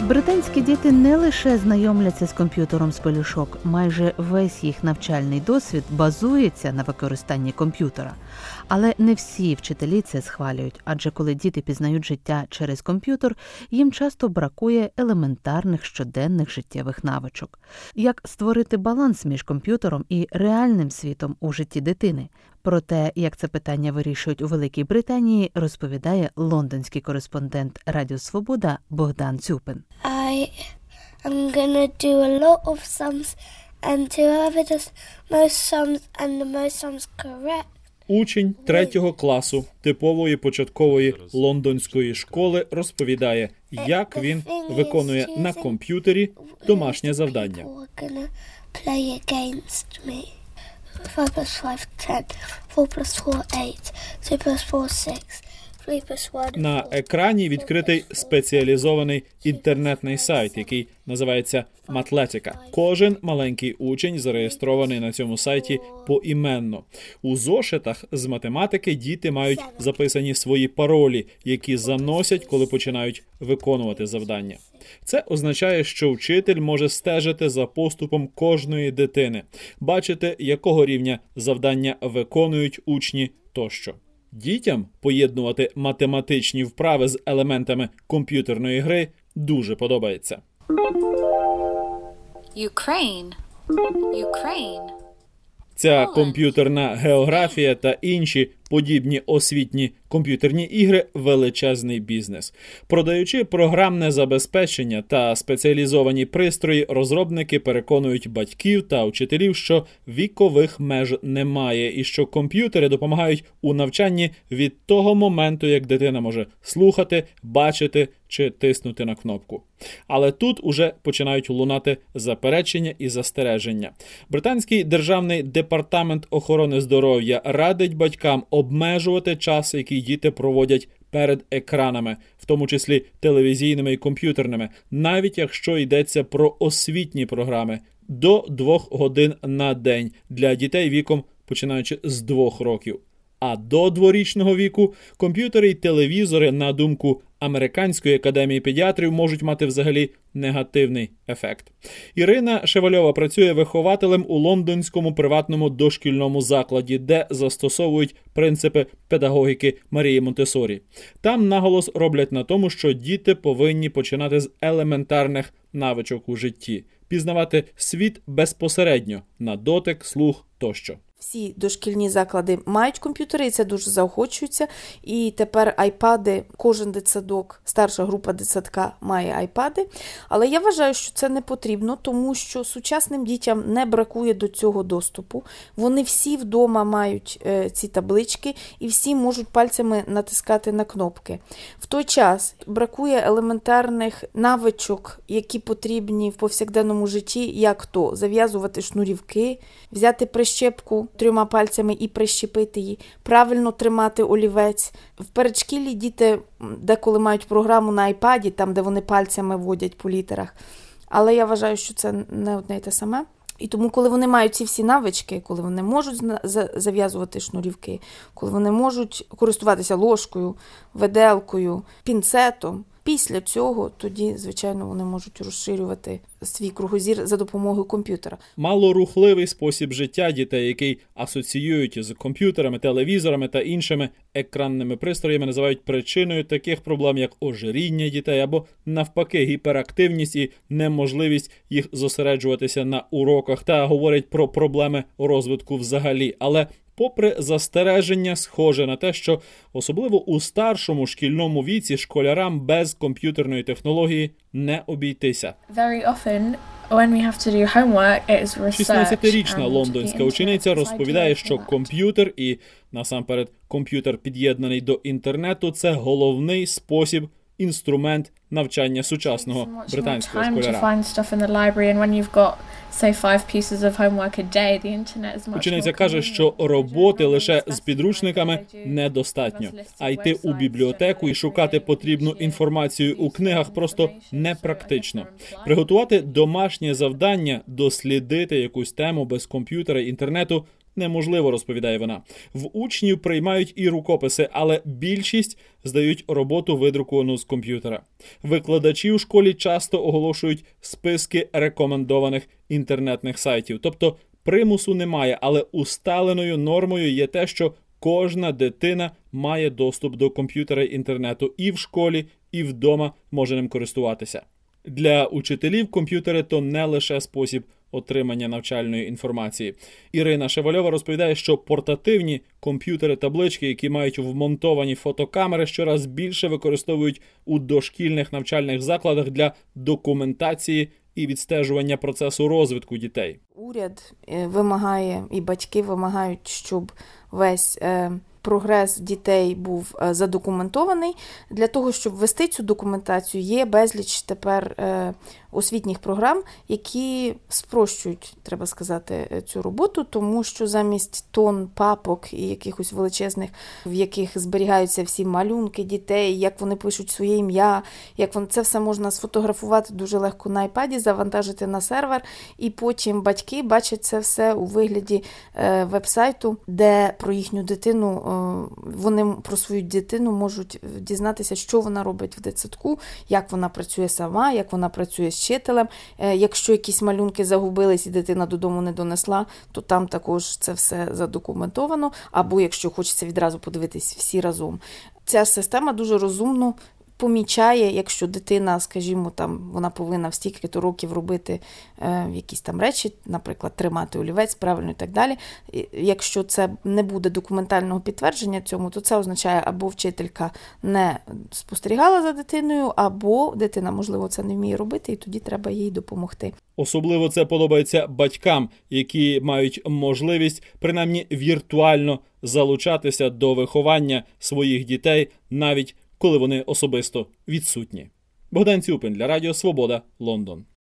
Британські діти не лише знайомляться з комп'ютером з пелюшок, майже весь їх навчальний досвід базується на використанні комп'ютера. Але не всі вчителі це схвалюють, адже коли діти пізнають життя через комп'ютер, їм часто бракує елементарних щоденних життєвих навичок. Як створити баланс між комп'ютером і реальним світом у житті дитини? Про те, як це питання вирішують у Великій Британії, розповідає лондонський кореспондент Радіо Свобода Богдан Цюпин. I am gonna do a lot of sums, and whoever does most sums and the most sums correct. Учень 3-го класу типової початкової лондонської школи розповідає, як він виконує на комп'ютері домашнє завдання. 5 plus 5, 10. 4 plus 4, 8. 2 plus 4, 6. 3 plus 1, 4. На екрані відкритий спеціалізований інтернетний сайт, який називається Матлетика. Кожен маленький учень зареєстрований на цьому сайті поіменно. У зошитах з математики діти мають записані свої паролі, які заносять, коли починають виконувати завдання. Це означає, що вчитель може стежити за поступом кожної дитини, бачити, якого рівня завдання виконують учні тощо. Дітям поєднувати математичні вправи з елементами комп'ютерної гри дуже подобається. Ukraine. Ця комп'ютерна географія та інші подібні освітні комп'ютерні ігри – величезний бізнес. Продаючи програмне забезпечення та спеціалізовані пристрої, розробники переконують батьків та вчителів, що вікових меж немає і що комп'ютери допомагають у навчанні від того моменту, як дитина може слухати, бачити чи тиснути на кнопку. Але тут уже починають лунати заперечення і застереження. Британський державний департамент охорони здоров'я радить батькам обмежувати час, який діти проводять перед екранами, в тому числі телевізійними і комп'ютерними, навіть якщо йдеться про освітні програми, до 2 годин на день для дітей віком починаючи з 2 років. А до 2-річного віку комп'ютери й телевізори, на думку Американської академії педіатрів, можуть мати взагалі негативний ефект. Ірина Шевальова працює вихователем у лондонському приватному дошкільному закладі, де застосовують принципи педагогіки Марії Монтессорі. Там наголос роблять на тому, що діти повинні починати з елементарних навичок у житті, пізнавати світ безпосередньо, на дотик, слух тощо. Всі дошкільні заклади мають комп'ютери, і це дуже заохочується. І тепер айпади, кожен дитсадок, старша група дитсадка має айпади. Але я вважаю, що це не потрібно, тому що сучасним дітям не бракує до цього доступу. Вони всі вдома мають ці таблички і всі можуть пальцями натискати на кнопки. В той час бракує елементарних навичок, які потрібні в повсякденному житті, як то зав'язувати шнурівки, взяти прищепку 3 пальцями і прищепити її, правильно тримати олівець. В передшкіллі діти деколи мають програму на айпаді, там, де вони пальцями водять по літерах. Але я вважаю, що це не одне й те саме. І тому, коли вони мають ці всі навички, коли вони можуть зав'язувати шнурівки, коли вони можуть користуватися ложкою, виделкою, пінцетом, після цього тоді, звичайно, вони можуть розширювати свій кругозір за допомогою комп'ютера. Малорухливий спосіб життя дітей, який асоціюють з комп'ютерами, телевізорами та іншими екранними пристроями, називають причиною таких проблем, як ожиріння дітей або, навпаки, гіперактивність і неможливість їх зосереджуватися на уроках, та говорять про проблеми розвитку взагалі. Але попри застереження, схоже на те, що особливо у старшому шкільному віці школярам без комп'ютерної технології не обійтися. 16-річна лондонська учениця розповідає, що комп'ютер і, насамперед, комп'ютер, під'єднаний до інтернету – це головний спосіб, інструмент навчання сучасного британського школяра. Учениця каже, що роботи лише з підручниками недостатньо, а йти у бібліотеку і шукати потрібну інформацію у книгах просто непрактично. Приготувати домашнє завдання, дослідити якусь тему без комп'ютера і інтернету неможливо, розповідає вона. В учнів приймають і рукописи, але більшість здають роботу видруковану з комп'ютера. Викладачі у школі часто оголошують списки рекомендованих інтернетних сайтів. Тобто примусу немає, але усталеною нормою є те, що кожна дитина має доступ до комп'ютера і інтернету і в школі, і вдома може ним користуватися. Для учителів комп'ютери – то не лише спосіб отримання навчальної інформації. Ірина Шевальова розповідає, що портативні комп'ютери-таблички, які мають вмонтовані фотокамери, щораз більше використовують у дошкільних навчальних закладах для документації і відстежування процесу розвитку дітей. Уряд вимагає, і батьки вимагають, щоб весь прогрес дітей був задокументований. Для того, щоб вести цю документацію, є безліч тепер освітніх програм, які спрощують, треба сказати, цю роботу, тому що замість тонн папок і якихось величезних, в яких зберігаються всі малюнки дітей, як вони пишуть своє ім'я, як це все можна сфотографувати дуже легко на iPad, завантажити на сервер, і потім батьки бачать це все у вигляді веб-сайту, де про їхню дитину, вони про свою дитину можуть дізнатися, що вона робить в дитсадку, як вона працює сама, як вона працює з вчителем. Якщо якісь малюнки загубились і дитина додому не донесла, то там також це все задокументовано. Або якщо хочеться відразу подивитись всі разом. Ця система дуже розумно помічає, якщо дитина, скажімо, там вона повинна в стільки-то років робити якісь там речі, наприклад, тримати олівець правильно і так далі. Якщо це не буде документального підтвердження цьому, то це означає, або вчителька не спостерігала за дитиною, або дитина, можливо, це не вміє робити, і тоді треба їй допомогти. Особливо це подобається батькам, які мають можливість, принаймні віртуально, залучатися до виховання своїх дітей, навіть коли вони особисто відсутні. Богдан Цюпин для Радіо Свобода, Лондон.